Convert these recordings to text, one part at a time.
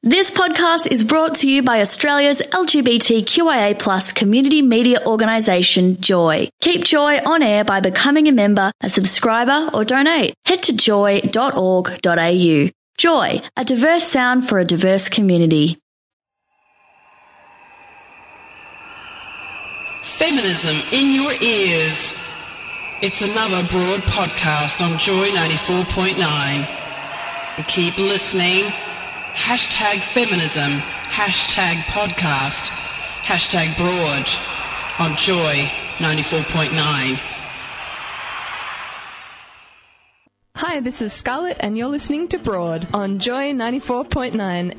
This podcast is brought to you by Australia's LGBTQIA+ community media organisation, Joy. Keep Joy on air by becoming a member, a subscriber or donate. Head to joy.org.au. Joy, a diverse sound for a diverse community. Feminism in your ears. It's another Broad podcast on Joy 94.9. Keep listening. #feminism, #podcast, #broad on Joy 94.9. Hi, this is Scarlett and you're listening to Broad on Joy 94.9.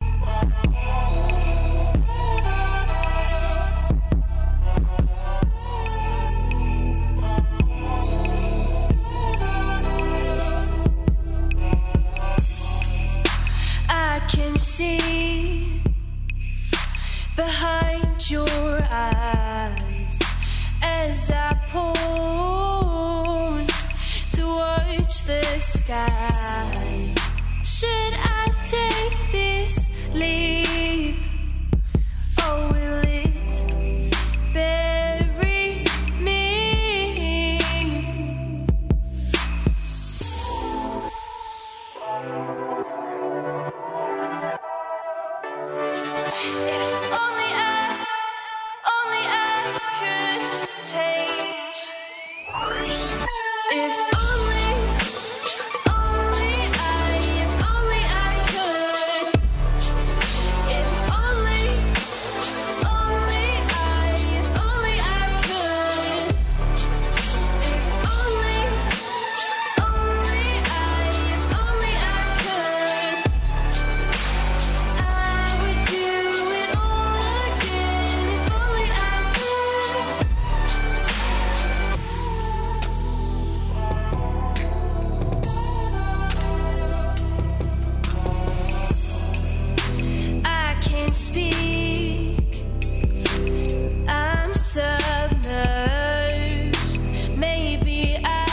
I can see behind your eyes as I pause to watch the sky. Should I take this leap, or will it bury me? If only I could change. If only I could. If only I could. If only I could. I would do it all again if only I could. I can't speak. I'm submerged. Maybe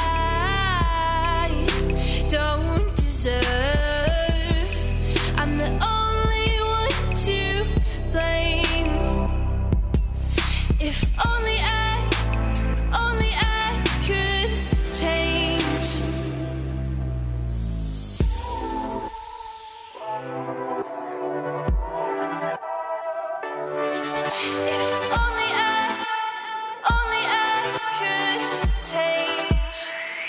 I don't deserve. I'm the only one to blame. If only I could change. If only I could change.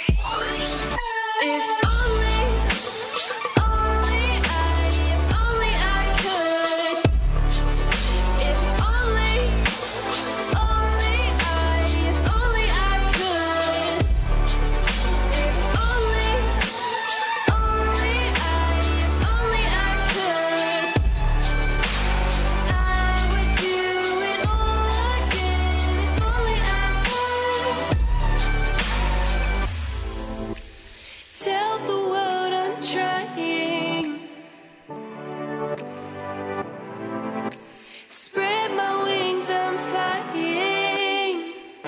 If only I could. If only I could. If only I could. I would do it all again if only I could. Tell the world I'm trying. Spread my wings, I'm flying.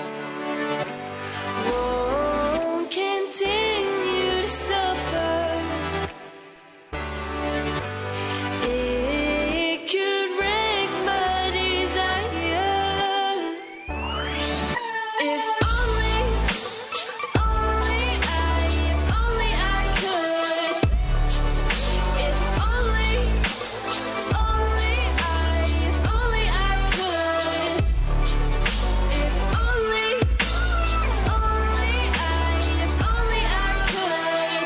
Won't continue to suffer. It could wreck my desire. If only I could. If only I could. If only I could.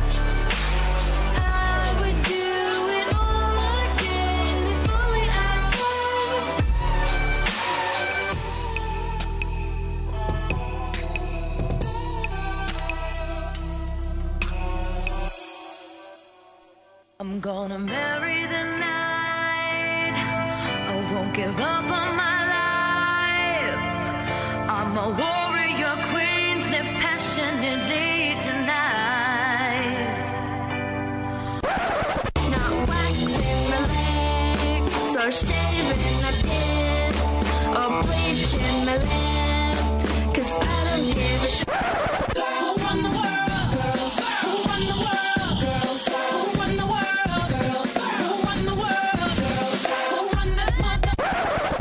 I would do it all again if only I could. I'm gonna marry the night. I won't give up on my life. I'm a warrior queen, live passionately tonight. Not waxing the legs or shaving the tits or bleaching the lip, 'cause I don't give a shit. Girls run the world, girls who run the world, girls who run the world, girls who run the world.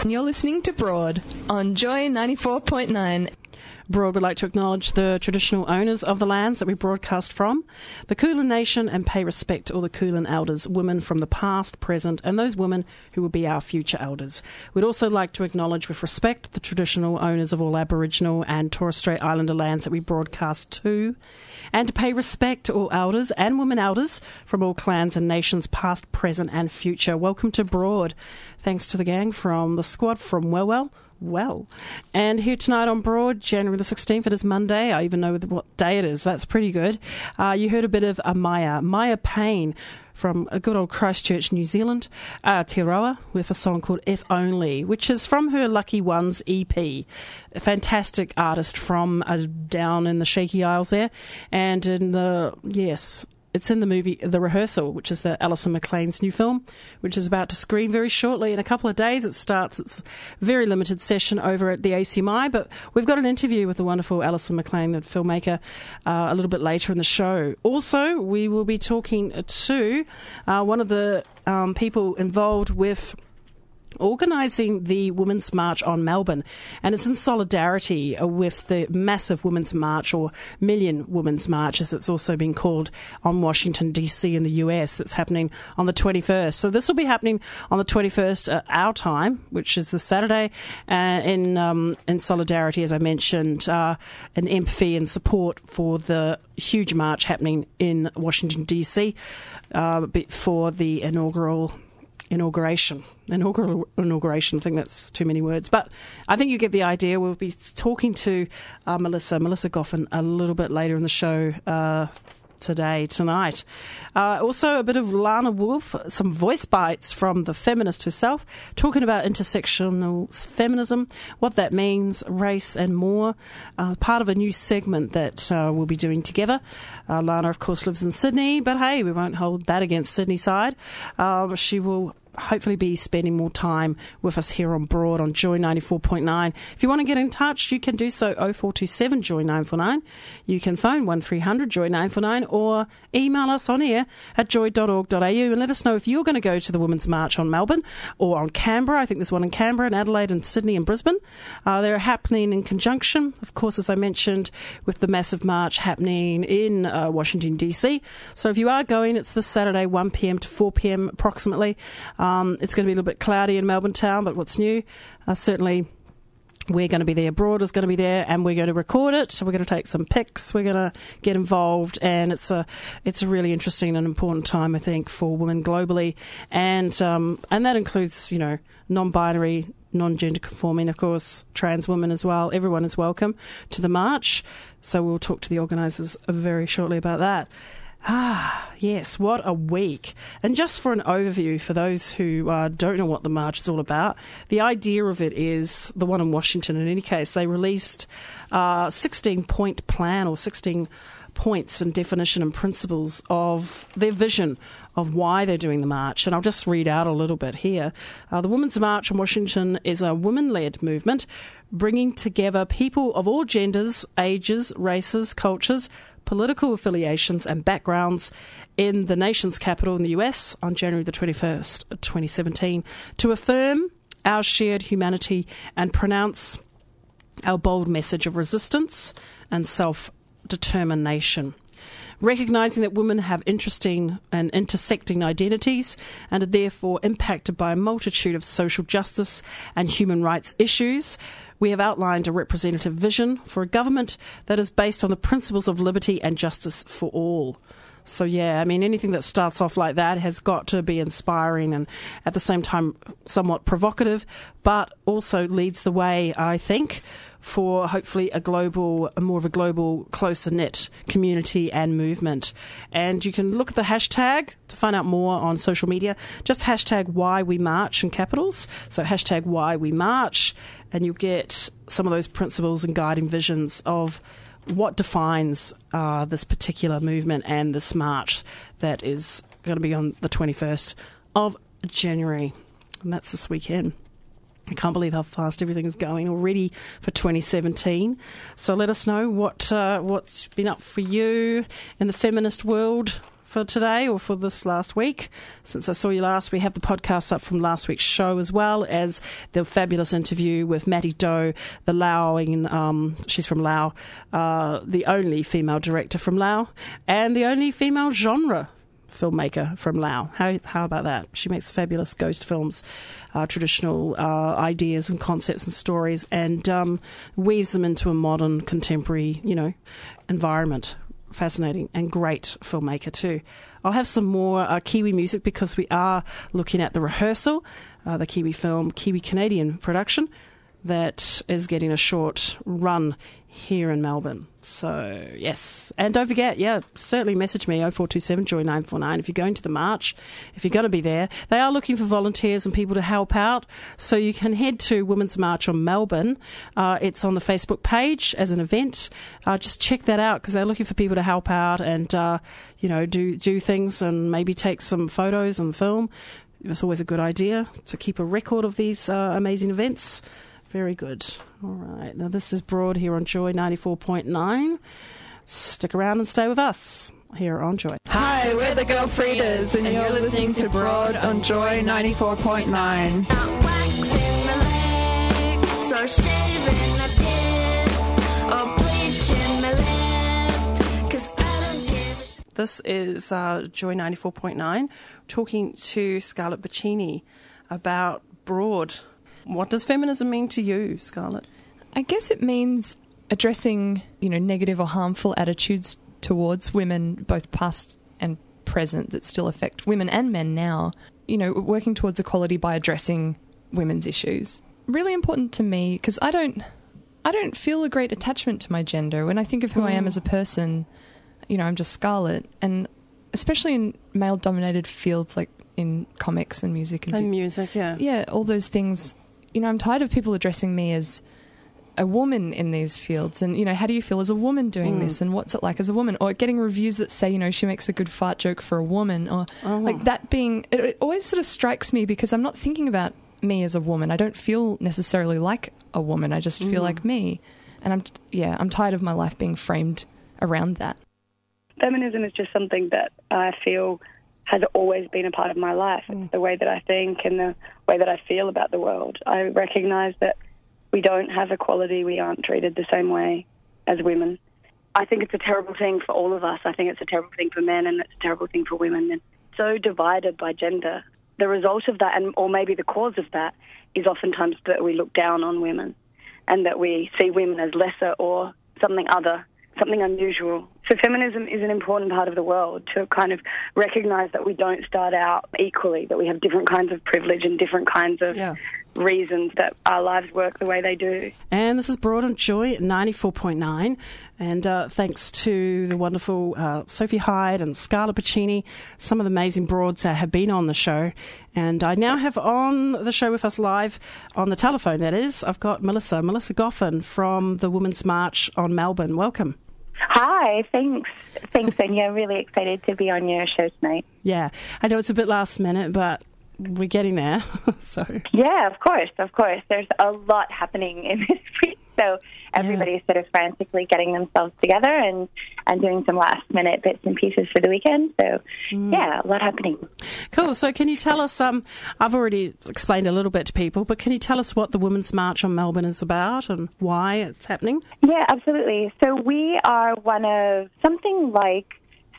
and you're listening to Broad on Joy 94.9. Broad would like to acknowledge the traditional owners of the lands that we broadcast from, the Kulin Nation, and pay respect to all the Kulin elders, women from the past, present, and those women who will be our future elders. We'd also like to acknowledge with respect the traditional owners of all Aboriginal and Torres Strait Islander lands that we broadcast to, and to pay respect to all elders and women elders from all clans and nations past, present, and future. Welcome to Broad. Thanks to the gang from the squad from Well, and here tonight on Broad, January the 16th, it is Monday. I even know what day it is. That's pretty good. You heard a bit of Maya Payne from a good old Christchurch, New Zealand, Aotearoa, with a song called If Only, which is from her Lucky Ones EP. A fantastic artist from down in the Shaky Isles there. And it's in the movie The Rehearsal, which is the Alison McLean's new film, which is about to screen very shortly. In a couple of days it starts its very limited session over at the ACMI, but we've got an interview with the wonderful Alison McLean, the filmmaker, a little bit later in the show. Also, we will be talking to one of the people involved with organising the Women's March on Melbourne, and it's in solidarity with the massive Women's March, or Million Women's March as it's also been called, on Washington DC in the US. That's happening on the 21st. So this will be happening on the 21st our time, which is the Saturday, in solidarity, as I mentioned, and empathy and support for the huge march happening in Washington DC for the inauguration. I think that's too many words, but I think you get the idea. We'll be talking to Melissa Goffin a little bit later in the show tonight. Also a bit of Lana Wolf, some voice bites from the feminist herself, talking about intersectional feminism, what that means, race and more, part of a new segment that we'll be doing together. Lana, of course, lives in Sydney, but hey, we won't hold that against Sydney side. She will hopefully be spending more time with us here on Broad on Joy 94.9. If you want to get in touch, you can do so 0427 Joy 949. You can phone 1300 Joy 949 or email us on air at joy.org.au and let us know if you're going to go to the Women's March on Melbourne or on Canberra. I think there's one in Canberra, and Adelaide, and Sydney and Brisbane. They're happening in conjunction, of course, as I mentioned, with the massive march happening in Washington DC. So if you are going, it's this Saturday 1pm to 4pm approximately. It's going to be a little bit cloudy in Melbourne town, but what's new? Certainly we're going to be there. Broad is going to be there, and we're going to record it. So we're going to take some pics. We're going to get involved, and it's a really interesting and important time, I think, for women globally, and that includes, non-binary, non-gender conforming, of course, trans women as well. Everyone is welcome to the march. So we'll talk to the organisers very shortly about that. Yes, what a week. And just for an overview, for those who don't know what the march is all about, the idea of it is, the one in Washington in any case, they released a 16-point plan, or 16 points and definition and principles of their vision of why they're doing the march. And I'll just read out a little bit here. The Women's March in Washington is a women-led movement bringing together people of all genders, ages, races, cultures, political affiliations and backgrounds in the nation's capital in the US on January the 21st, 2017, to affirm our shared humanity and pronounce our bold message of resistance and self-determination. Recognising that women have interesting and intersecting identities and are therefore impacted by a multitude of social justice and human rights issues, we have outlined a representative vision for a government that is based on the principles of liberty and justice for all. So, yeah, I mean, anything that starts off like that has got to be inspiring and at the same time somewhat provocative, but also leads the way, I think, for hopefully more of a global, closer-knit community and movement. And you can look at the hashtag to find out more on social media. Just hashtag Why We March in capitals. So hashtag Why We March, and you'll get some of those principles and guiding visions of what defines this particular movement and this march that is going to be on the 21st of January. And that's this weekend. I can't believe how fast everything is going already for 2017. So let us know what's been up for you in the feminist world for today or for this last week. Since I saw you last, we have the podcast up from last week's show, as well as the fabulous interview with Matty Doe, the Laoian, she's from Laos, the only female director from Laos, and the only female genre filmmaker from Laos. How about that? She makes fabulous ghost films, traditional ideas and concepts and stories, and weaves them into a modern, contemporary, environment. Fascinating and great filmmaker too. I'll have some more Kiwi music because we are looking at The Rehearsal, the Kiwi film, Kiwi Canadian production that is getting a short run here in Melbourne. So, yes. And don't forget, certainly message me, 0427 Joy 949, if you're going to the march, if you're going to be there. They are looking for volunteers and people to help out, so you can head to Women's March on Melbourne. It's on the Facebook page as an event. Just check that out, because they're looking for people to help out and, do things and maybe take some photos and film. It's always a good idea to keep a record of these amazing events. Very good. All right. Now, this is Broad here on Joy 94.9. Stick around and stay with us here on Joy. Hi, we're the Girl Fridas, and you're listening to Broad on Joy 94.9. Not waxing the legs, or shaving the tits, or bleaching the lip, 'cause I don't give a sh- This is Joy 94.9, talking to Scarlett Bacchini about Broad. What does feminism mean to you, Scarlett? I guess it means addressing, negative or harmful attitudes towards women, both past and present, that still affect women and men now. Working towards equality by addressing women's issues. Really important to me, because I don't feel a great attachment to my gender. When I think of who I am as a person, I'm just Scarlett. And especially in male-dominated fields like in comics and music. And music, yeah. Yeah, all those things. I'm tired of people addressing me as a woman in these fields, and how do you feel as a woman doing this, and what's it like as a woman, or getting reviews that say she makes a good fart joke for a woman, or like that being it always sort of strikes me, because I'm not thinking about me as a woman. I don't feel necessarily like a woman. I just feel like me, and I'm tired of my life being framed around that. Feminism is just something that I feel has always been a part of my life. It's the way that I think and the way that I feel about the world. I recognise that we don't have equality. We aren't treated the same way as women. I think it's a terrible thing for all of us. I think it's a terrible thing for men, and it's a terrible thing for women. And so divided by gender. The result of that, or maybe the cause of that, is oftentimes that we look down on women and that we see women as lesser or something other, something unusual. So feminism is an important part of the world, to kind of recognise that we don't start out equally, that we have different kinds of privilege and different kinds of reasons that our lives work the way they do. And this is Broad on Joy 94.9, and thanks to the wonderful Sophie Hyde and Scarlett Bacchini, some of the amazing Broads that have been on the show. And I now have on the show with us live, on the telephone that is, I've got Melissa Goffin from the Women's March on Melbourne. Welcome. Hi, thanks, Sonia. Really excited to be on your show tonight. Yeah, I know it's a bit last minute, but we're getting there. So yeah, of course. There's a lot happening in this week, so everybody's sort of frantically getting themselves together and doing some last-minute bits and pieces for the weekend. So yeah, a lot happening. Cool. So can you tell us, I've already explained a little bit to people, but can you tell us what the Women's March on Melbourne is about and why it's happening? Yeah, absolutely. So we are one of something like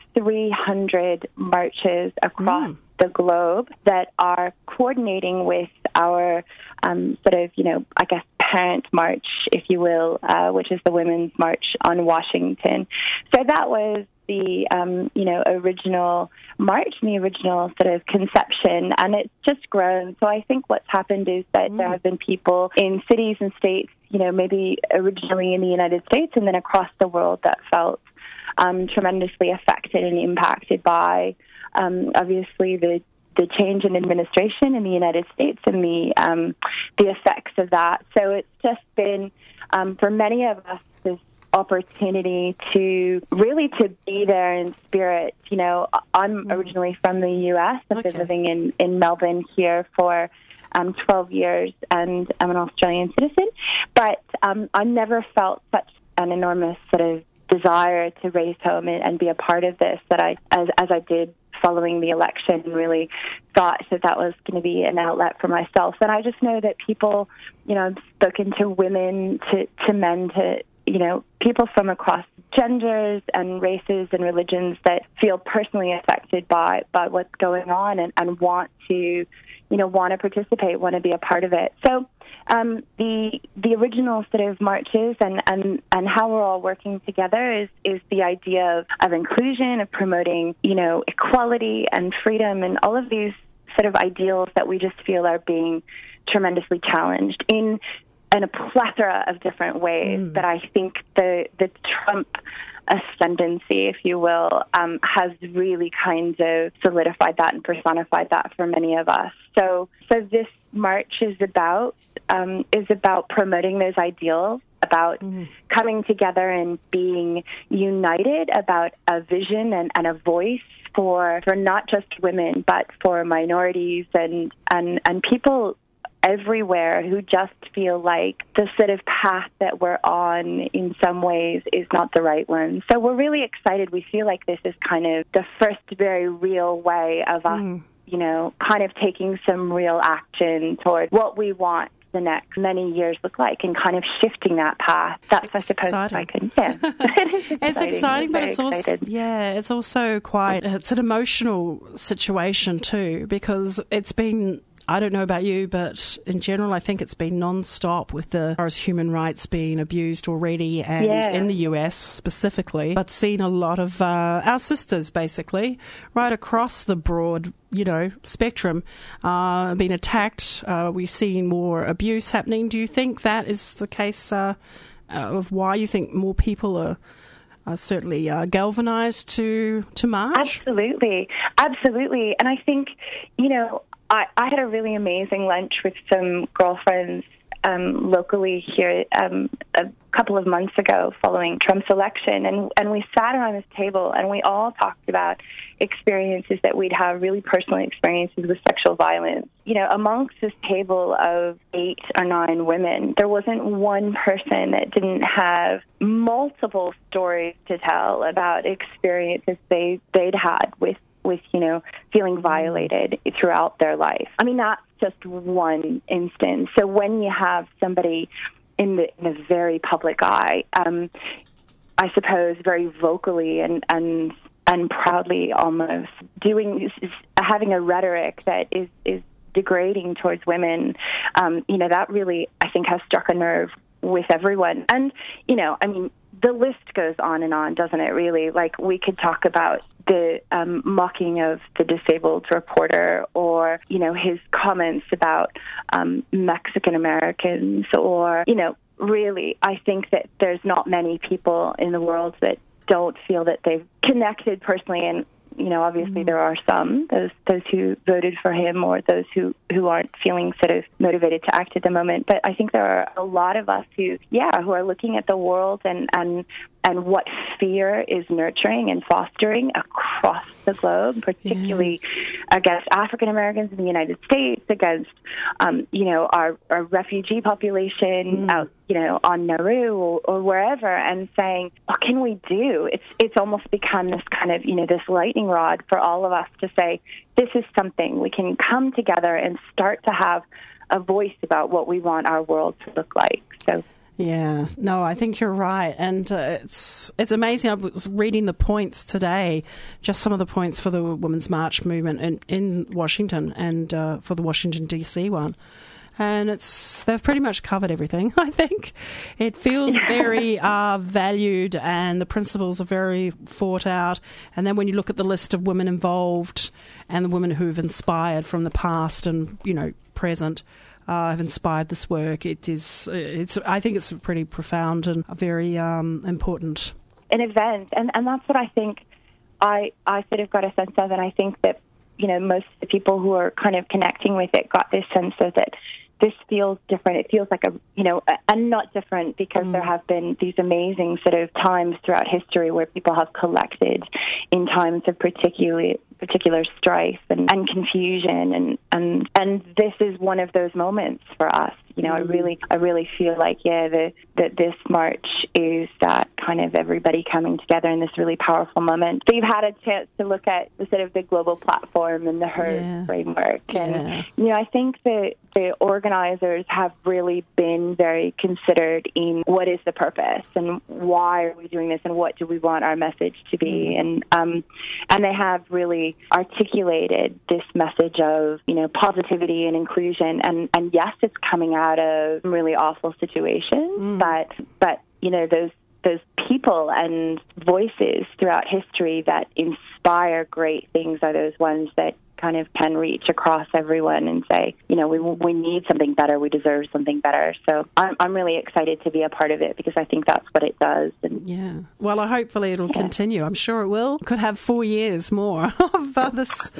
300 marches across the globe that are coordinating with our sort of, I guess, parent march, if you will, which is the Women's March on Washington. So that was the, original march and the original sort of conception, and it's just grown. So I think what's happened is that there have been people in cities and states, maybe originally in the United States and then across the world, that felt tremendously affected and impacted by obviously the change in administration in the United States and the effects of that. So it's just been, for many of us, this opportunity to be there in spirit. I'm originally from the U.S. I've been living in Melbourne here for 12 years, and I'm an Australian citizen. But I never felt such an enormous sort of desire to race home and be a part of this that as I did following the election, really thought that was going to be an outlet for myself. And I just know that people, I've spoken to women, to men, to, people from across genders and races and religions that feel personally affected by what's going on and want to, want to participate, want to be a part of it. So the original sort of marches and how we're all working together is the idea of inclusion, of promoting, equality and freedom and all of these sort of ideals that we just feel are being tremendously challenged in a plethora of different ways that I think the Trump ascendancy, if you will, has really kind of solidified that and personified that for many of us. So this march is about promoting those ideals, about coming together and being united about a vision and a voice for not just women, but for minorities and people everywhere who just feel like the sort of path that we're on in some ways is not the right one. So we're really excited. We feel like this is kind of the first very real way of us, kind of taking some real action toward what we want the next many years look like and kind of shifting that path. That's, I suppose, exciting. I can, yeah. It's exciting, but it's also quite, it's an emotional situation too, because it's been, I don't know about you, but in general, I think it's been non-stop with as far as human rights being abused already, and in the US specifically, but seen a lot of our sisters, basically, right across the broad, spectrum, being attacked. We're seeing more abuse happening. Do you think that is the case of why you think more people are certainly galvanized to march? Absolutely. And I think, I had a really amazing lunch with some girlfriends locally here a couple of months ago following Trump's election, and we sat around this table and we all talked about experiences that we'd have, really personal experiences with sexual violence. Amongst this table of 8 or 9 women, there wasn't one person that didn't have multiple stories to tell about experiences they'd had with feeling violated throughout their life. I mean, that's just one instance. So when you have somebody in the very public eye, I suppose very vocally and proudly almost having a rhetoric that is degrading towards women, that really, I think, has struck a nerve with everyone. And, the list goes on and on, doesn't it, really? Like, we could talk about the mocking of the disabled reporter, or, his comments about Mexican Americans, or, really, I think that there's not many people in the world that don't feel that they've connected personally. And, obviously there are some, those who voted for him, or those who aren't feeling sort of motivated to act at the moment. But I think there are a lot of us who are looking at the world and what fear is nurturing and fostering across the globe, particularly against African Americans in the United States, against, our refugee population out, on Nauru or wherever, and saying, what can we do? It's almost become this kind of, this lightning rod for all of us to say, this is something we can come together and start to have a voice about what we want our world to look like. So. Yeah, no, I think you're right. And it's amazing. I was reading the points today, just some of the points for the Women's March movement in Washington and for the Washington, D.C. one. And they've pretty much covered everything, I think. It feels very valued, and the principles are very thought out. And then when you look at the list of women involved and the women who've inspired from the past and, present, have inspired this work, I think it's pretty profound and very important. An event, and that's what I think I sort of got a sense of, and I think that, most of the people who are kind of connecting with it got this sense of that this feels different. It feels like and not different because there have been these amazing sort of times throughout history where people have collected in times of particular particular strife and confusion, and this is one of those moments for us. You know, I really feel like, that this march is that kind of everybody coming together in this really powerful moment. So you've had a chance to look at the sort of the global platform and the HERD framework. And, you know, I think that the organizers have really been very considered in what is the purpose and why are we doing this and what do we want our message to be. And they have really articulated this message of, you know, positivity and inclusion. And yes, it's coming out of really awful situations, but you know, those people and voices throughout history that inspire great things are those ones that kind of can reach across everyone and say, you know, we need something better, we deserve something better. So I'm really excited to be a part of it because I think that's what it does. And well, hopefully it'll continue. I'm sure it will. Could have 4 years more of this.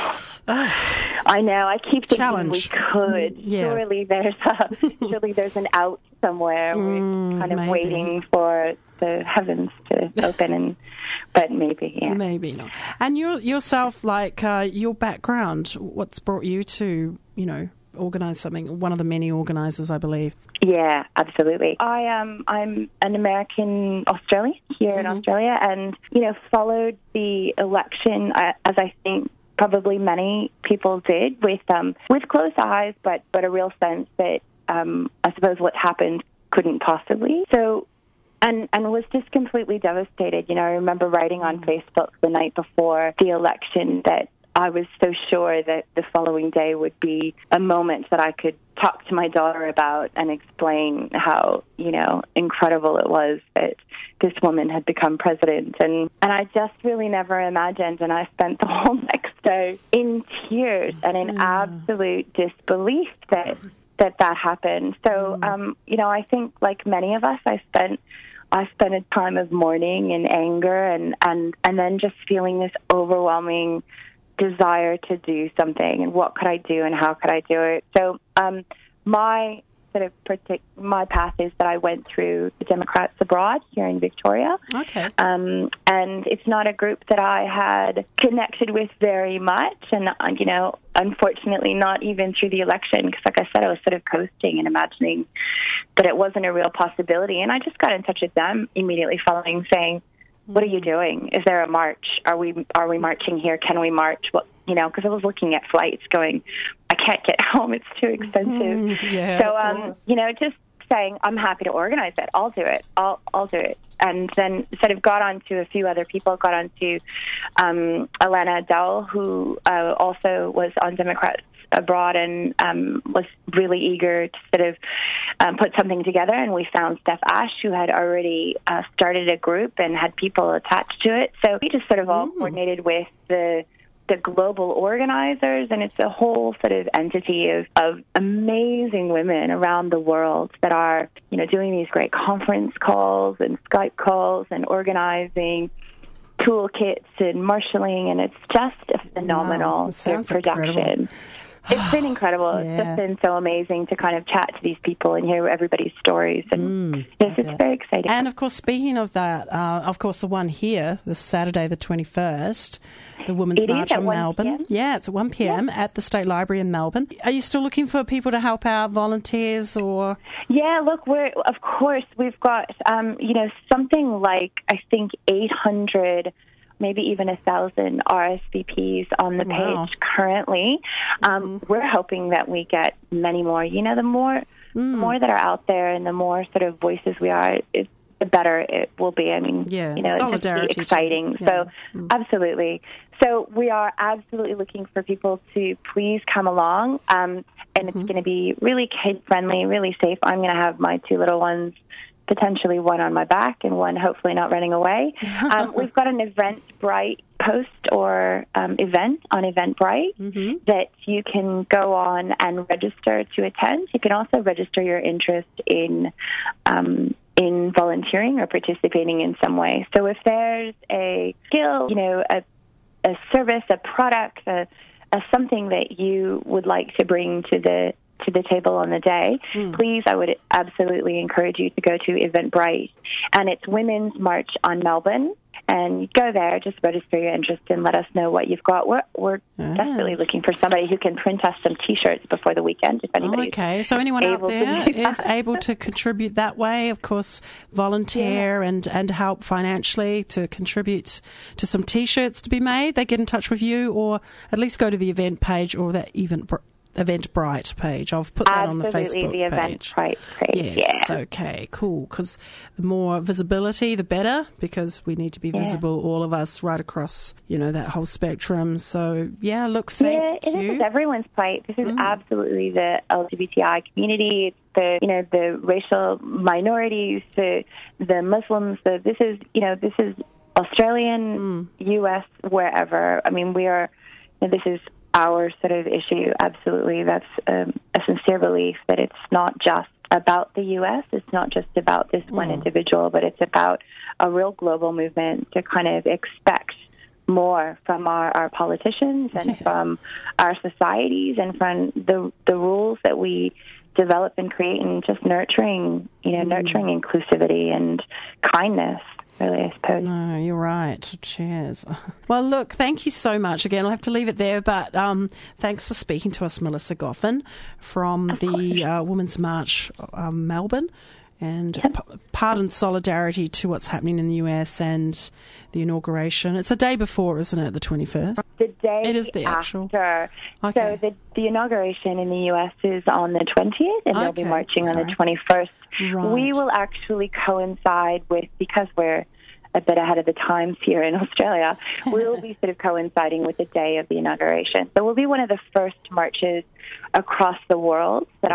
I know. I keep thinking challenge. We could. Surely there's an out somewhere. We're kind of waiting for the heavens to open, but maybe, maybe not. And yourself, like your background, what's brought you to, you know, organise something? One of the many organisers, I believe. Yeah, absolutely. I'm an American Australian here in Australia, and you know, followed the election as I think probably many people did with closed eyes, but a real sense that I suppose what happened couldn't possibly. So, and was just completely devastated. You know, I remember writing on Facebook the night before the election that I was so sure that the following day would be a moment that I could talk to my daughter about and explain how, you know, incredible it was that this woman had become president. And I just really never imagined, and I spent the whole next day in tears and in absolute disbelief that happened. So, you know, I think like many of us, I spent a time of mourning and anger and then just feeling this overwhelming desire to do something, and what could I do and how could I do it. So my path is that I went through the Democrats Abroad here in Victoria. Okay. And it's not a group that I had connected with very much, and you know, unfortunately not even through the election, because like I said, I was sort of coasting and imagining that it wasn't a real possibility. And I just got in touch with them immediately following, saying, what are you doing? Is there a march? Are we marching here? Can we march? Well, you know, because I was looking at flights going, I can't get home. It's too expensive. So, you know, just saying, I'm happy to organize it. I'll do it. I'll do it. And then sort of got on to a few other people, got on to Alana Dowell, who also was on Democrats Abroad and was really eager to sort of put something together. And we found Steph Ash, who had already started a group and had people attached to it. So we just sort of all coordinated with the global organizers, and it's a whole sort of entity of amazing women around the world that are, you know, doing these great conference calls and Skype calls and organizing toolkits and marshalling, and it's just a phenomenal sort of production. Incredible. It's been incredible. It's just been so amazing to kind of chat to these people and hear everybody's stories. And it's very exciting. And, of course, speaking of that, of course, the one here, this Saturday the 21st, the Women's March on Melbourne. PM? Yeah, it's at 1 p.m. at the State Library in Melbourne. Are you still looking for people to help out, volunteers or...? Yeah, look, we've got, you know, something like, I think, 800... maybe even 1,000 RSVPs on the page currently. We're hoping that we get many more. You know, the more that are out there and the more sort of voices we are, the better it will be. I mean, you know, it's just exciting. So, absolutely. So we are absolutely looking for people to please come along. And it's going to be really kid-friendly, really safe. I'm going to have my two little ones, potentially one on my back and one hopefully not running away. We've got an Eventbrite post or event on Eventbrite that you can go on and register to attend. You can also register your interest in volunteering or participating in some way. So if there's a skill, you know, a service, a product, a something that you would like to bring to the table on the day, please, I would absolutely encourage you to go to Eventbrite. And it's Women's March on Melbourne. And go there, just register your interest and let us know what you've got. We're desperately looking for somebody who can print us some T-shirts before the weekend, if anybody. Okay, so anyone out there is able to contribute that way, of course, volunteer and help financially to contribute to some T-shirts to be made. They get in touch with you, or at least go to the event page or that Eventbrite page. I'll put that on the Facebook the page. Eventbrite page. Yes, okay, cool. Because the more visibility, the better, because we need to be visible, all of us, right across, that whole spectrum. So, look, thank you. It is everyone's plight. This is absolutely the LGBTI community. It's the racial minorities, the Muslims. This is Australian, U.S., wherever. I mean, this is our sort of issue, absolutely. That's a sincere belief that it's not just about the U.S., it's not just about this one individual, but it's about a real global movement to kind of expect more from our politicians and from our societies and from the rules that we develop and create, and just nurturing inclusivity and kindness. Really, I suppose. No, you're right. Cheers. Well, look, thank you so much. Again, I'll have to leave it there, but thanks for speaking to us, Melissa Goffin, from the Women's March Melbourne, and part in solidarity to what's happening in the US and the inauguration. It's a day before, isn't it, the 21st? The day it is the after. Actual. Okay. So the inauguration in the US is on the 20th, and they'll be marching on the 21st. Right. We will actually coincide with, because we're a bit ahead of the times here in Australia, we will be sort of coinciding with the day of the inauguration. So we'll be one of the first marches across the world that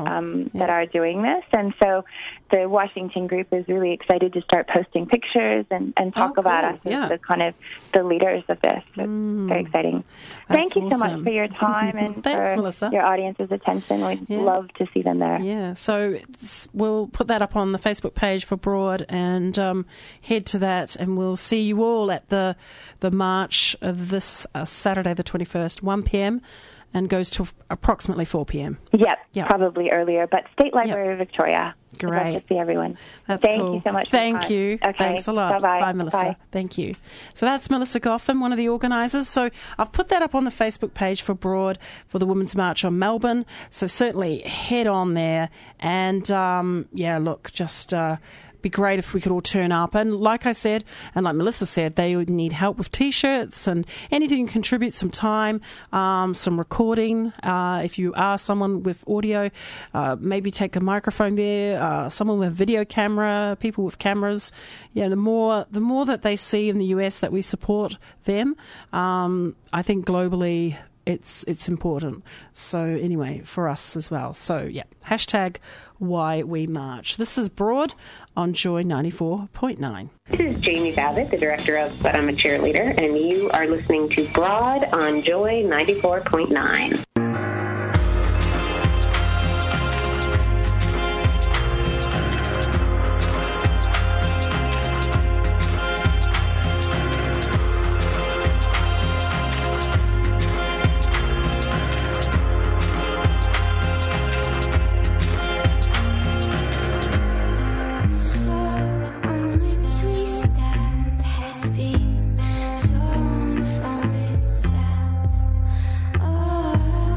are doing this. And so the Washington group is really excited to start posting pictures and talk about us as the kind of the leaders of this. So it's very exciting. Thank you so much for your time and Thanks, for Melissa. your audience's attention. We'd love to see them there. Yeah, so we'll put that up on the Facebook page for Broad, and head to that, and we'll see you all at the march this Saturday the 21st, 1 p.m, and goes to approximately 4 p.m. Yep, probably earlier, but State Library of Victoria. Great. I'd love to see everyone. That's Thank cool. you so much. Thank you. Okay. Thanks a lot. Bye-bye. Bye, Melissa. Bye. Thank you. So that's Melissa Goffin, one of the organisers. So I've put that up on the Facebook page for Broad for the Women's March on Melbourne. So certainly head on there and, look, just be great if we could all turn up. And like I said, and like Melissa said, they would need help with T-shirts and anything to contribute, some time, some recording. If you are someone with audio, maybe take a microphone there, someone with a video camera, people with cameras. Yeah, the more that they see in the US that we support them, I think globally it's important. So anyway, for us as well. So hashtag Why We March. This is Broad on Joy 94.9. This is Jamie Babbitt, the director of But I'm a Cheerleader, and you are listening to Broad on Joy 94.9. Been torn from itself. Oh.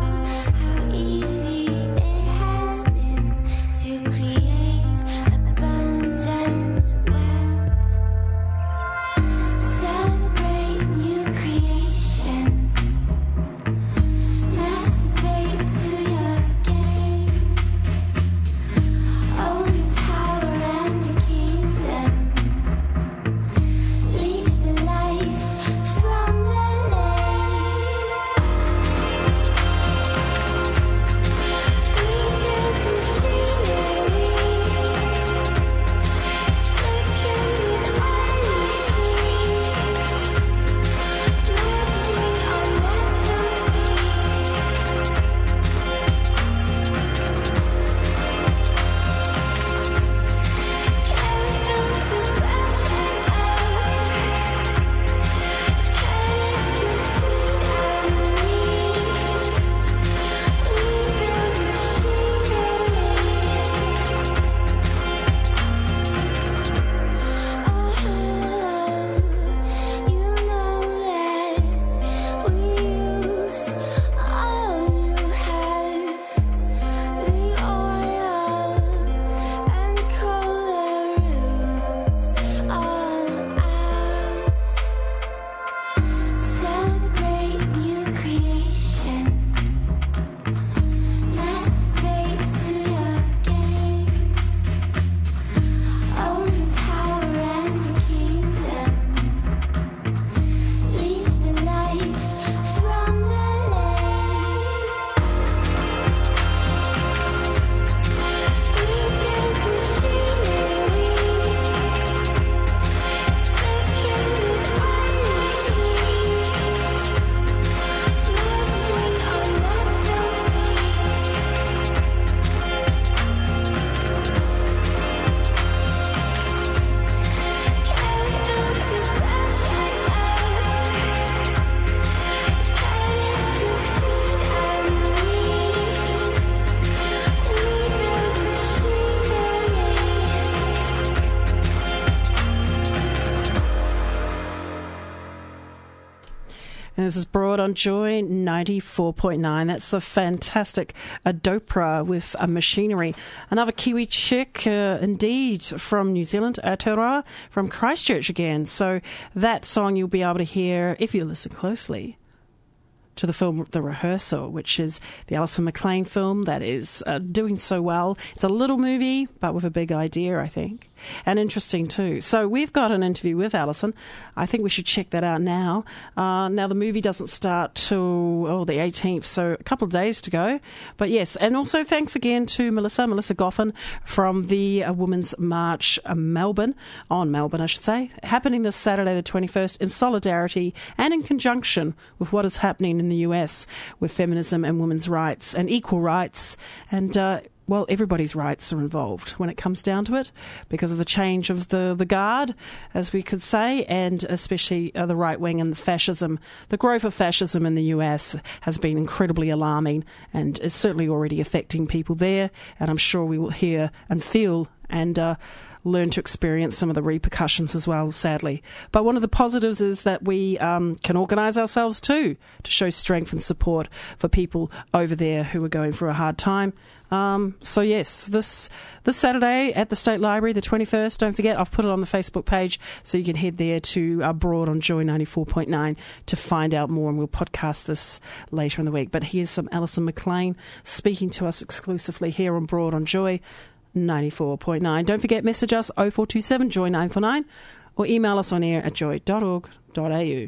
And this is Broad on Joy 94.9. That's the fantastic Adopra with Machinery. Another Kiwi chick, indeed, from New Zealand, Aotearoa, from Christchurch again. So that song you'll be able to hear if you listen closely to the film The Rehearsal, which is the Alison McLean film that is doing so well. It's a little movie, but with a big idea, I think. And interesting too. So we've got an interview with Alison. I think we should check that out now. Now the movie doesn't start till the 18th, so a couple of days to go. But yes, and also thanks again to Melissa Goffin from the Women's March Melbourne, happening this Saturday the 21st in solidarity and in conjunction with what is happening in the US with feminism and women's rights and equal rights and well, everybody's rights are involved when it comes down to it because of the change of the guard, as we could say, and especially the right wing and the fascism. The growth of fascism in the US has been incredibly alarming and is certainly already affecting people there, and I'm sure we will hear and feel and learn to experience some of the repercussions as well, sadly. But one of the positives is that we can organise ourselves too to show strength and support for people over there who are going through a hard time. So yes, this Saturday at the State Library, the 21st, don't forget, I've put it on the Facebook page, so you can head there to Broad on Joy 94.9 to find out more, and we'll podcast this later in the week. But here's some Alison McLean speaking to us exclusively here on Broad on Joy 94.9. Don't forget, message us 0427 Joy 949 or email us on air at joy.org.au. You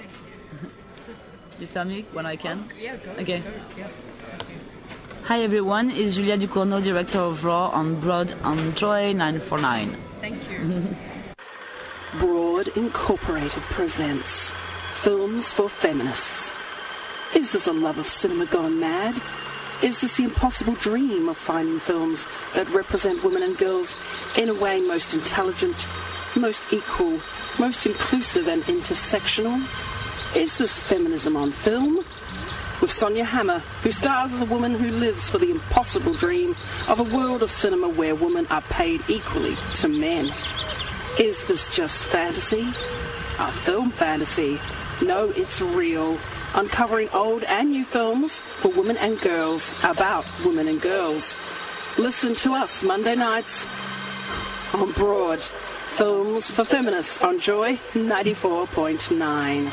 tell me when I can? Yeah, go. Okay. Go, yeah. Hi everyone, it's Julia Ducournau, Director of Raw on Broad on Joy 949. Thank you. Broad Incorporated presents Films for Feminists. Is this a love of cinema gone mad? Is this the impossible dream of finding films that represent women and girls in a way most intelligent, most equal, most inclusive and intersectional? Is this feminism on film? With Sonia Hammer, who stars as a woman who lives for the impossible dream of a world of cinema where women are paid equally to men. Is this just fantasy? A film fantasy? No, it's real. Uncovering old and new films for women and girls about women and girls. Listen to us Monday nights on Broad. Films for Feminists on Joy 94.9.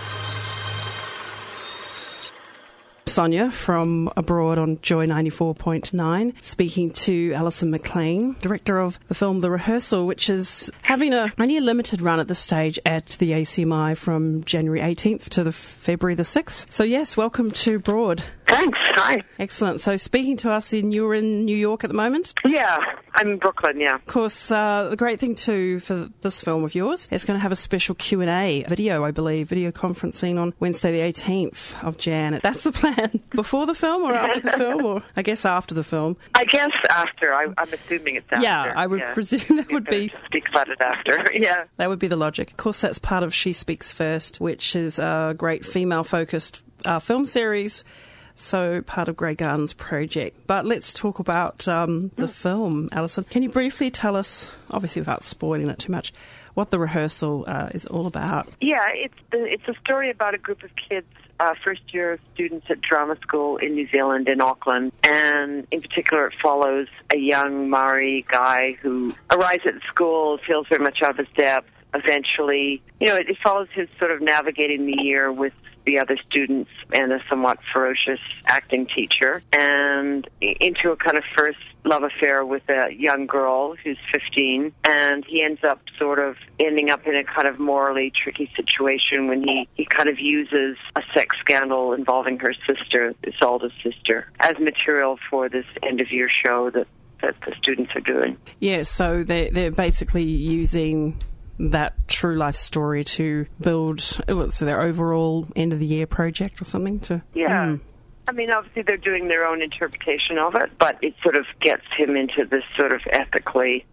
Sonia from Abroad on Joy 94.9, speaking to Alison McLean, director of the film The Rehearsal, which is having only a limited run at this stage at the ACMI from January 18th to the February the 6th. So yes, welcome to Broad. Thanks. Hi. Excellent. So speaking to us, you're in New York at the moment? Yeah, I'm in Brooklyn, yeah. Of course, the great thing too for this film of yours, it's going to have a special Q&A video, I believe, video conferencing on Wednesday the 18th of Jan. That's the plan. Before the film or after the film? Or I guess after the film. I guess after. I'm assuming it's after. Yeah, I would presume that would be... Speak about it after, yeah. That would be the logic. Of course, that's part of She Speaks First, which is a great female-focused film series. So part of Grey Garden's project. But let's talk about the film, Alison. Can you briefly tell us, obviously without spoiling it too much, what The Rehearsal is all about? Yeah, it's a story about a group of kids, first-year students at drama school in New Zealand, in Auckland. And in particular, it follows a young Maori guy who arrives at school, feels very much out of his depth. Eventually, it follows his sort of navigating the year with the other students and a somewhat ferocious acting teacher, and into a kind of first love affair with a young girl who's 15, and he ends up sort of ending up in a kind of morally tricky situation when he kind of uses a sex scandal involving her sister, his oldest sister, as material for this end-of-year show that the students are doing. Yeah, so they're basically using that true life story to build their overall end of the year project or something to I mean, obviously they're doing their own interpretation of it, but it sort of gets him into this sort of ethically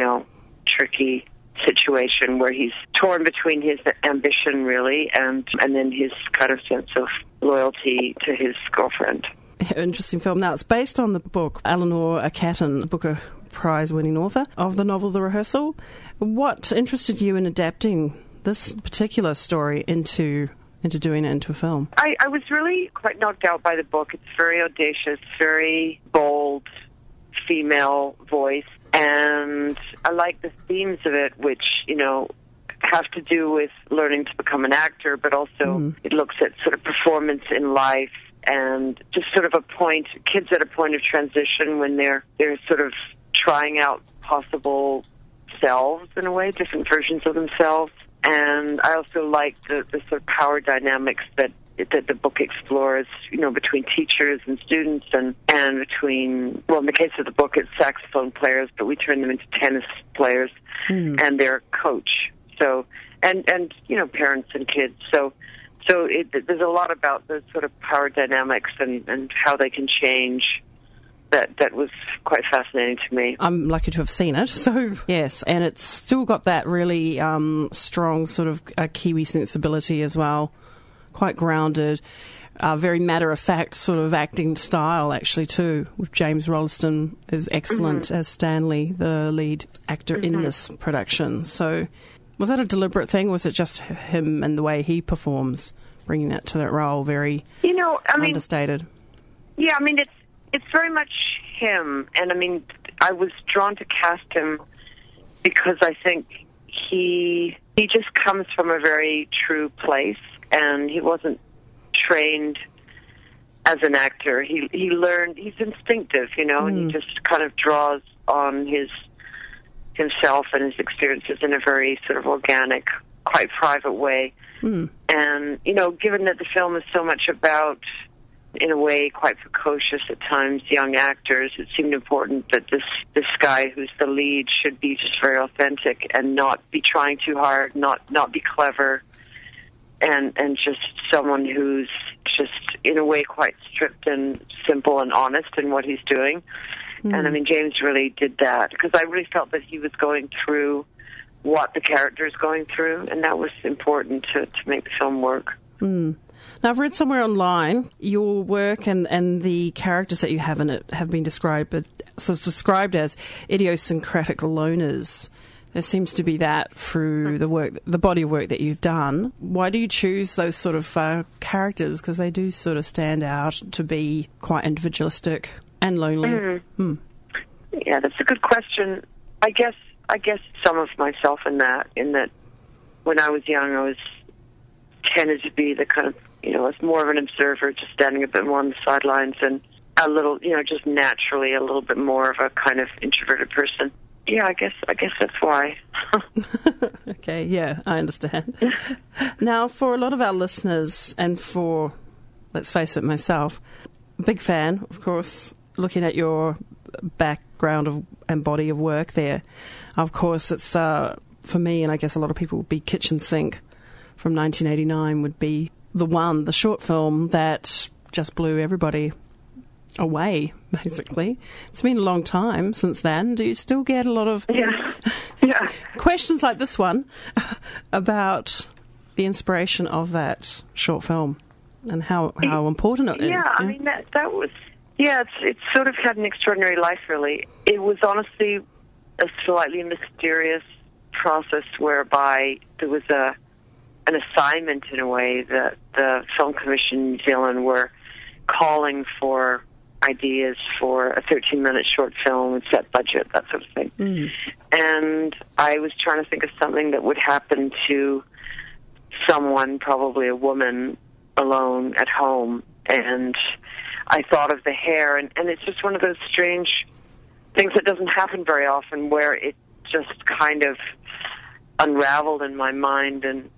tricky situation where he's torn between his ambition really and then his kind of sense of loyalty to his girlfriend. Interesting film. Now, it's based on the book Eleanor Catton, Booker Prize-winning author of the novel The Rehearsal. What interested you in adapting this particular story into into doing it into a film? I was really quite knocked out by the book. It's very audacious, very bold, female voice, and I like the themes of it, which, have to do with learning to become an actor, but also it looks at sort of performance in life and just sort of kids at a point of transition when they're sort of trying out possible selves in a way, different versions of themselves. And I also like the sort of power dynamics that the book explores, between teachers and students and between, well, in the case of the book, it's saxophone players, but we turn them into tennis players and their coach. So, and parents and kids. So there's a lot about the sort of power dynamics and how they can change. That was quite fascinating to me. I'm lucky to have seen it, so yes, and it's still got that really strong sort of Kiwi sensibility as well, quite grounded, very matter-of-fact sort of acting style actually too, with James Rolleston is excellent as Stanley, the lead actor in this production. So was that a deliberate thing, or was it just him and the way he performs, bringing that to that role, very understated? Yeah, I mean, it's very much him, and I mean, I was drawn to cast him because I think he just comes from a very true place, and he wasn't trained as an actor. He learned, he's instinctive, and he just kind of draws on himself and his experiences in a very sort of organic, quite private way. And, given that the film is so much about, in a way, quite precocious at times, young actors, it seemed important that this guy who's the lead should be just very authentic and not be trying too hard, not be clever, and just someone who's just, in a way, quite stripped and simple and honest in what he's doing. And I mean, James really did that, because I really felt that he was going through what the character is going through, and that was important to make the film work. Now, I've read somewhere online your work and the characters that you have in it have been described as idiosyncratic loners. There seems to be that through the body of work that you've done. Why do you choose those sort of characters? Because they do sort of stand out to be quite individualistic and lonely. Yeah, that's a good question. I guess some of myself in that when I was young, I was tended to be the kind of, I was more of an observer, just standing a bit more on the sidelines, and a little, just naturally a little bit more of a kind of introverted person. Yeah, I guess that's why. Okay, yeah, I understand. Now, for a lot of our listeners, and for, let's face it, myself, big fan, of course, looking at your background and body of work there. Of course, it's, for me, and I guess a lot of people, would be Kitchen Sink from 1989 would be the short film that just blew everybody away, basically. It's been a long time since then. Do you still get a lot of questions like this one about the inspiration of that short film and how important it is? Yeah, I mean, that was... Yeah, it's sort of had an extraordinary life, really. It was honestly a slightly mysterious process whereby there was an assignment, in a way, that the Film Commission in New Zealand were calling for ideas for a 13-minute short film with set budget, that sort of thing. And I was trying to think of something that would happen to someone, probably a woman, alone at home, and I thought of the hair, and it's just one of those strange things that doesn't happen very often, where it just kind of unraveled in my mind and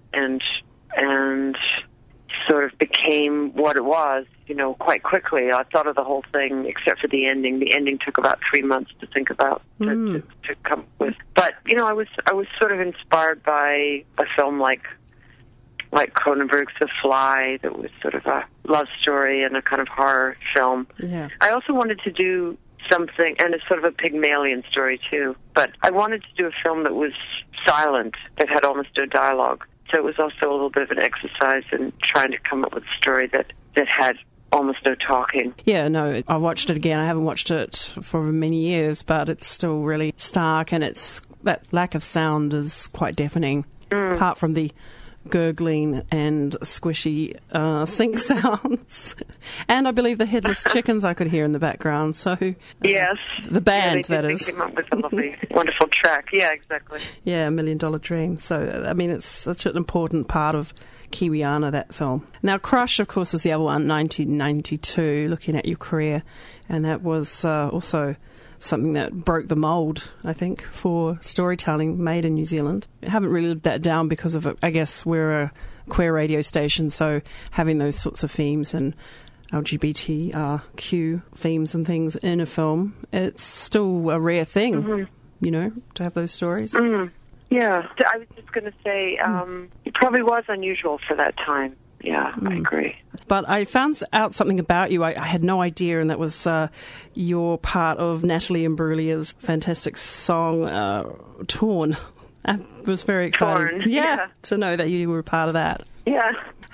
sort of became what it was, quite quickly. I thought of the whole thing, except for the ending. The ending took about 3 months to think about, to come up with. But, I was sort of inspired by a film like Cronenberg's The Fly, that was sort of a love story and a kind of horror film. Yeah. I also wanted to do something, and it's sort of a Pygmalion story too, but I wanted to do a film that was silent, that had almost no dialogue. So it was also a little bit of an exercise in trying to come up with a story that had almost no talking. Yeah, no, I watched it again. I haven't watched it for many years, but it's still really stark, and that lack of sound is quite deafening, apart from the gurgling and squishy sink sounds. And I believe the headless chickens I could hear in the background. So yes. The band, they that is. They came up with a lovely, wonderful track. Yeah, exactly. Yeah, $1 Million Dream. So, I mean, it's such an important part of Kiwiana, that film. Now, Crush, of course, is the other one, 1992, looking at your career. And that was also something that broke the mould, I think, for storytelling made in New Zealand. I haven't really lived that down because of, I guess, we're a queer radio station, so having those sorts of themes and LGBTQ themes and things in a film, it's still a rare thing, you know, to have those stories. Yeah, I was just going to say, it probably was unusual for that time. Yeah, I agree. But I found out something about you I had no idea, and that was you're part of Natalie Imbruglia's fantastic song, Torn. That was very exciting. Torn, yeah. To know that you were part of that. Yeah.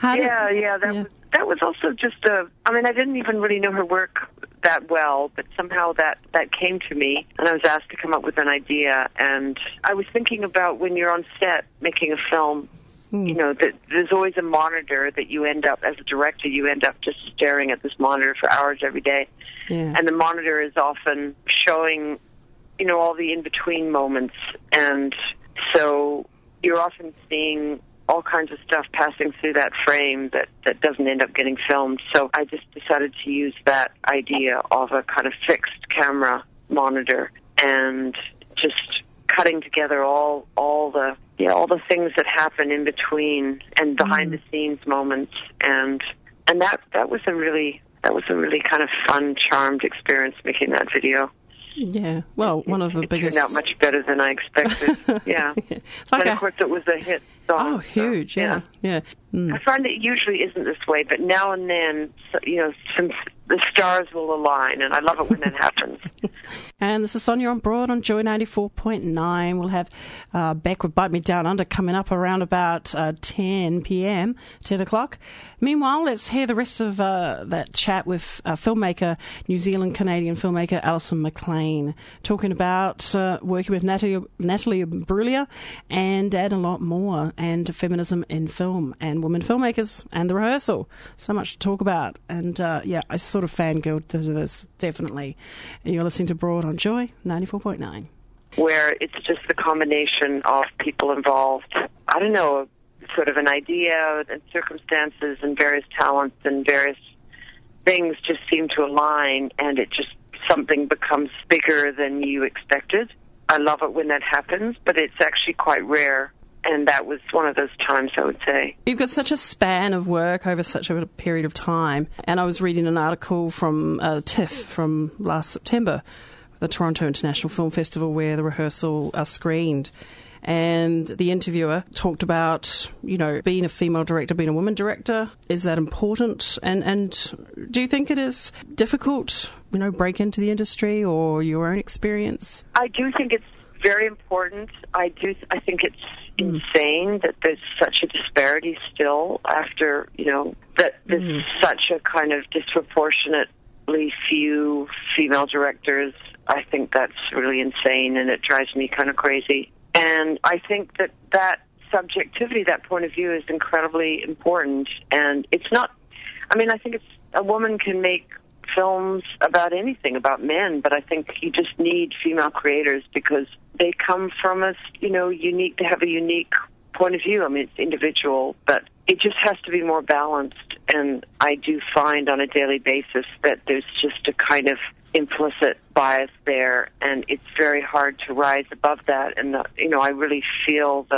That was also just I mean, I didn't even really know her work that well, but somehow that came to me, and I was asked to come up with an idea. And I was thinking about when you're on set making a film, you know, that there's always a monitor that you end up, as a director, you end up just staring at this monitor for hours every day. Yeah. And the monitor is often showing, you know, all the in-between moments. And so you're often seeing all kinds of stuff passing through that frame that doesn't end up getting filmed. So I just decided to use that idea of a kind of fixed camera monitor and just cutting together all the things that happen in between and behind the scenes moments, and that was a really kind of fun, charmed experience making that video. Yeah, well, one of the biggest. Turned out much better than I expected. Yeah, but of course it was a hit song. Oh, huge! So, yeah. I find it usually isn't this way, but now and then, you know, since the stars will align, and I love it when that happens. And this is Sonia on Broad on Joy 94.9. We'll have Beck with Bite Me Down Under coming up around about 10 p.m., 10 o'clock. Meanwhile, let's hear the rest of that chat with filmmaker, New Zealand-Canadian filmmaker Alison McLean, talking about working with Natalie Imbruglia and a lot more, and feminism in film and women filmmakers and The Rehearsal. So much to talk about. And I sort of fangirled to this, definitely. You're listening to Broad on Joy 94.9. Where it's just the combination of people involved. I don't know, sort of an idea and circumstances and various talents and various things just seem to align, and it just, something becomes bigger than you expected. I love it when that happens, but it's actually quite rare. And that was one of those times, I would say. You've got such a span of work over such a period of time. And I was reading an article from TIFF from last September, the Toronto International Film Festival, where The Rehearsal are screened. And the interviewer talked about, you know, being a female director, being a woman director. Is that important? And do you think it is difficult, you know, break into the industry, or your own experience? I do think it's very important. I think it's insane that there's such a disparity still after, you know, that there's such a kind of disproportionately few female directors. I think that's really insane, and it drives me kind of crazy. And I think that subjectivity, that point of view, is incredibly important. And it's not, I mean, I think a woman can make films about anything, about men, but I think you just need female creators because they come from us, you know, to have a unique point of view. I mean, it's individual, but it just has to be more balanced. And I do find on a daily basis that there's just a kind of implicit bias there, and it's very hard to rise above that. And, you know, I really feel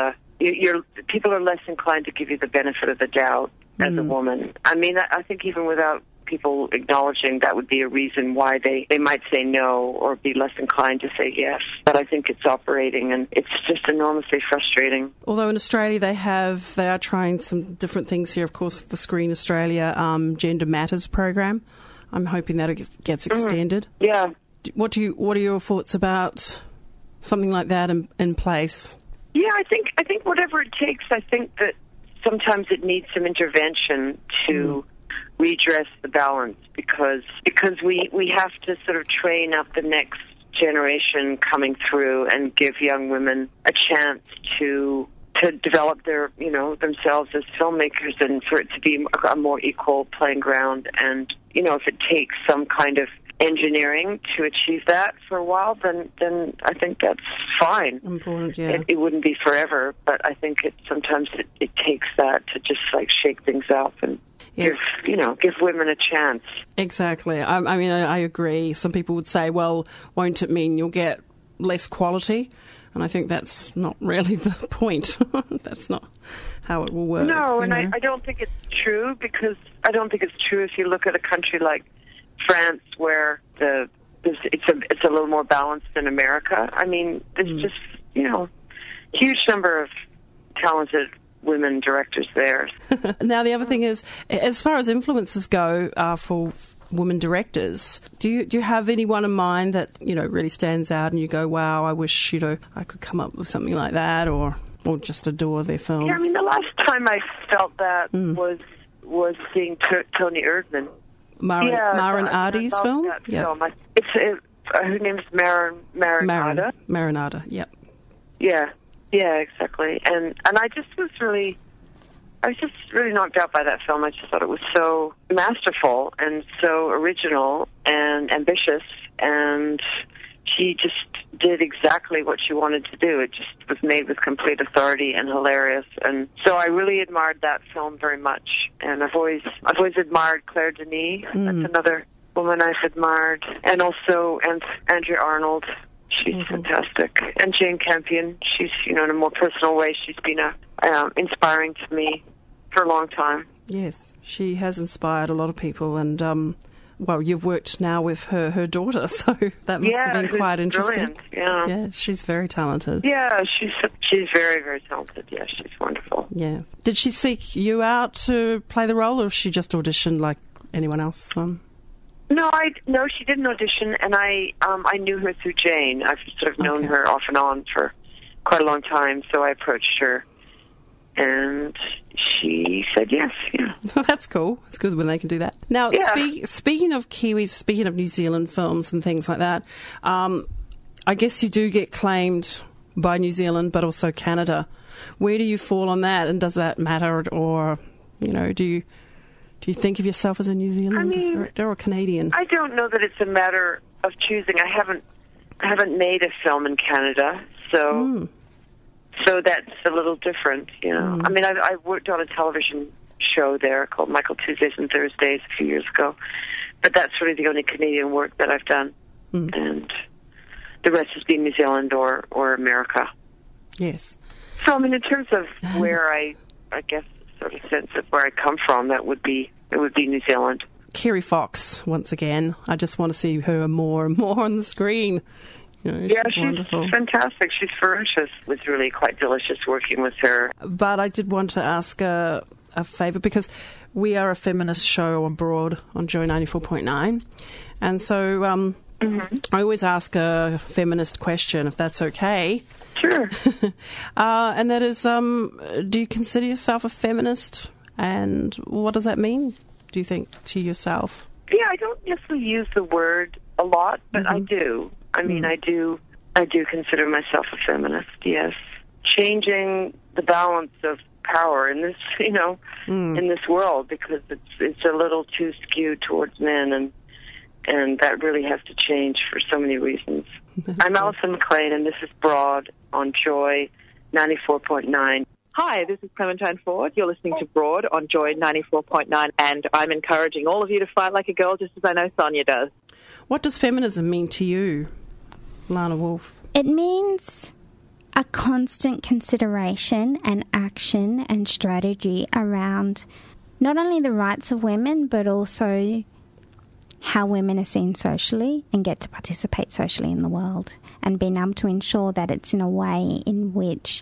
people are less inclined to give you the benefit of the doubt as a woman. I mean, I think even without people acknowledging, that would be a reason why they might say no or be less inclined to say yes. But I think it's operating, and it's just enormously frustrating. Although in Australia they are trying some different things here, of course, with the Screen Australia Gender Matters program. I'm hoping that it gets extended. Yeah. What are your thoughts about something like that in place? Yeah, I think whatever it takes. I think that sometimes it needs some intervention to redress the balance, because we have to sort of train up the next generation coming through and give young women a chance to to develop their, themselves as filmmakers, and for it to be a more equal playing ground. And, if it takes some kind of engineering to achieve that for a while, then I think that's fine. Important, yeah. It wouldn't be forever, but I think sometimes it takes that to just like shake things up and give women a chance. Exactly. I agree. Some people would say, well, won't it mean you'll get less quality? And I think that's not really the point. That's not how it will work. No, and I don't think it's true, because I don't think it's true if you look at a country like France, where it's a little more balanced than America. I mean, there's just, huge number of talented women directors there. Now, the other thing is, as far as influences go for women directors, do you have anyone in mind that, really stands out and you go, wow, I wish, I could come up with something like that, or just adore their films? Yeah, I mean, the last time I felt that was seeing Tony Erdmann. Maren Ardi's film? Yeah. Her name's Marinada. Marinada, yep. Yeah, exactly. And I was just really knocked out by that film. I just thought it was so masterful and so original and ambitious, and she just did exactly what she wanted to do. It just was made with complete authority and hilarious, and so I really admired that film very much. And I've always admired Claire Denis. That's another woman I've admired, and also Andrea Arnold. She's fantastic, and Jane Campion. She's in a more personal way, she's been inspiring to me for a long time. Yes, she has inspired a lot of people, and you've worked now with her daughter, so that must have been quite interesting. Brilliant. Yeah, she's very talented. Yeah, she's very, very talented. Yeah, she's wonderful. Yeah. Did she seek you out to play the role, or she just auditioned like anyone else? No, she didn't audition, and I knew her through Jane. I've sort of known her off and on for quite a long time, so I approached her, and she said yes. Yeah. Well, that's cool. It's good when they can do that. Now, speaking of Kiwis, speaking of New Zealand films and things like that, I guess you do get claimed by New Zealand, but also Canada. Where do you fall on that, and does that matter, or do you think of yourself as a New Zealand director or Canadian? I don't know that it's a matter of choosing. I haven't made a film in Canada, so that's a little different. I mean, I worked on a television show there called Michael Tuesdays and Thursdays a few years ago, but that's really the only Canadian work that I've done, and the rest has been New Zealand or America. Yes. So, I mean, in terms of where I guess, sort of sense of where I come from, it would be New Zealand. Kerry Fox, once again. I just want to see her more and more on the screen. She's wonderful. Fantastic. She's ferocious. It was really quite delicious working with her. But I did want to ask a favour, because we are a feminist show abroad on Joy 94.9, and so I always ask a feminist question, if that's okay. Sure. And that is, do you consider yourself a feminist? And what does that mean, do you think, to yourself? Yeah, I don't necessarily use the word a lot, but I do. I mean, I do consider myself a feminist, yes. Changing the balance of power in this, in this world, because it's a little too skewed towards men, and that really has to change for so many reasons. I'm Alison McLean, and this is Broad on Joy 94.9. Hi, this is Clementine Ford. You're listening to Broad on Joy 94.9, and I'm encouraging all of you to fight like a girl, just as I know Sonia does. What does feminism mean to you, Lana Wolf? It means a constant consideration and action and strategy around not only the rights of women, but also how women are seen socially and get to participate socially in the world, and being able to ensure that it's in a way in which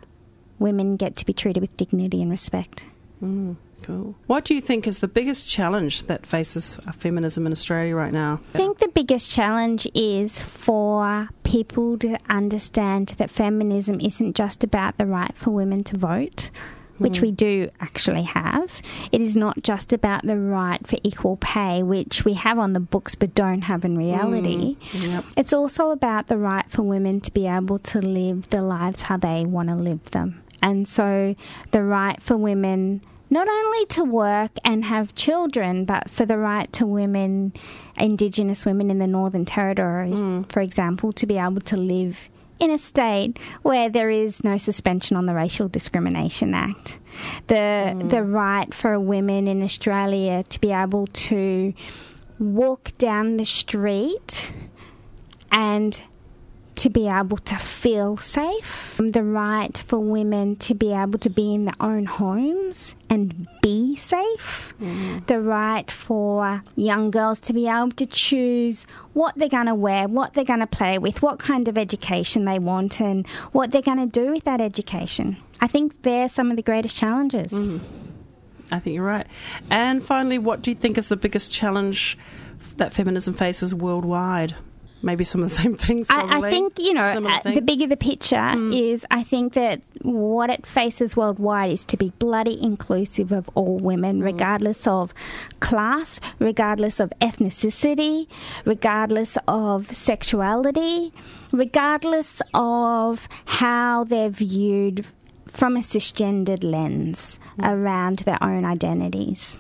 women get to be treated with dignity and respect. Cool. What do you think is the biggest challenge that faces feminism in Australia right now? I think the biggest challenge is for people to understand that feminism isn't just about the right for women to vote, which we do actually have. It is not just about the right for equal pay, which we have on the books but don't have in reality. It's also about the right for women to be able to live their lives how they want to live them, And so the right for women not only to work and have children, but for the right to women, Indigenous women in the Northern Territory, for example, to be able to live in a state where there is no suspension on the Racial Discrimination Act. The right for women in Australia to be able to walk down the street and to be able to feel safe. The right for women to be able to be in their own homes and be safe. The right for young girls to be able to choose what they're going to wear, what they're going to play with, what kind of education they want, and what they're going to do with that education. I think they're some of the greatest challenges. I think you're right. And finally, what do you think is the biggest challenge that feminism faces worldwide? Maybe some of the same things, probably. I think, the bigger the picture is, I think that what it faces worldwide is to be bloody inclusive of all women, regardless of class, regardless of ethnicity, regardless of sexuality, regardless of how they're viewed from a cisgendered lens around their own identities.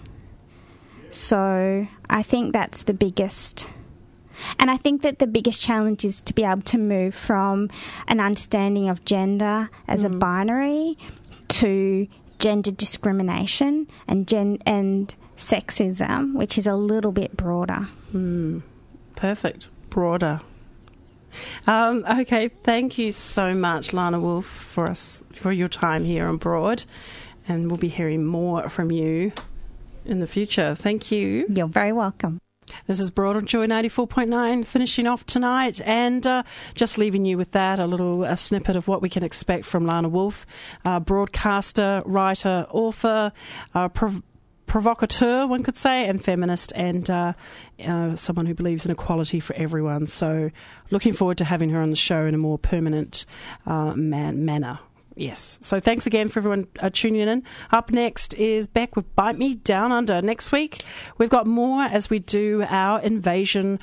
So I think that's the biggest. And I think that the biggest challenge is to be able to move from an understanding of gender as a binary to gender discrimination and sexism, which is a little bit broader. Perfect. Broader. Okay, thank you so much, Lana Wolf, for your time here on Broad. And we'll be hearing more from you in the future. Thank you. You're very welcome. This is Broad on Joy 94.9, finishing off tonight, and just leaving you with that, a snippet of what we can expect from Lana Wolf, broadcaster, writer, author, provocateur, one could say, and feminist, and someone who believes in equality for everyone. So looking forward to having her on the show in a more permanent manner. Yes. So thanks again for everyone tuning in. Up next is Beck with Bite Me Down Under. Next week, we've got more as we do our Invasion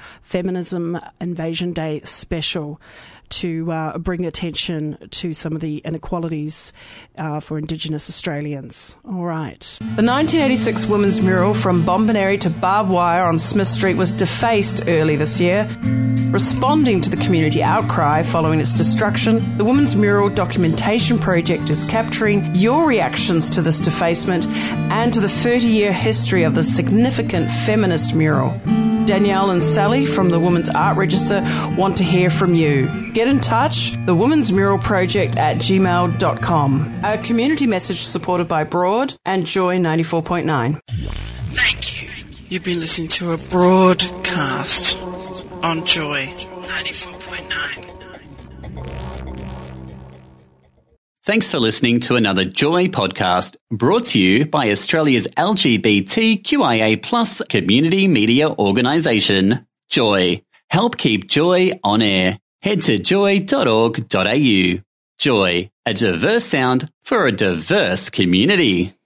Day special to bring attention to some of the inequalities for Indigenous Australians. All right. The 1986 women's mural from Bombineri to Barbed Wire on Smith Street was defaced early this year. Responding to the community outcry following its destruction, the Women's Mural Documentation Project is capturing your reactions to this defacement and to the 30-year history of this significant feminist mural. Danielle and Sally from the Women's Art Register want to hear from you. Get in touch, the Women's Mural Project at gmail.com. A community message supported by Broad and Joy 94.9. Thank you. You've been listening to a broadcast on Joy 94.9. Thanks for listening to another Joy podcast brought to you by Australia's LGBTQIA+ community media organisation, Joy. Help keep Joy on air. Head to joy.org.au. Joy, a diverse sound for a diverse community.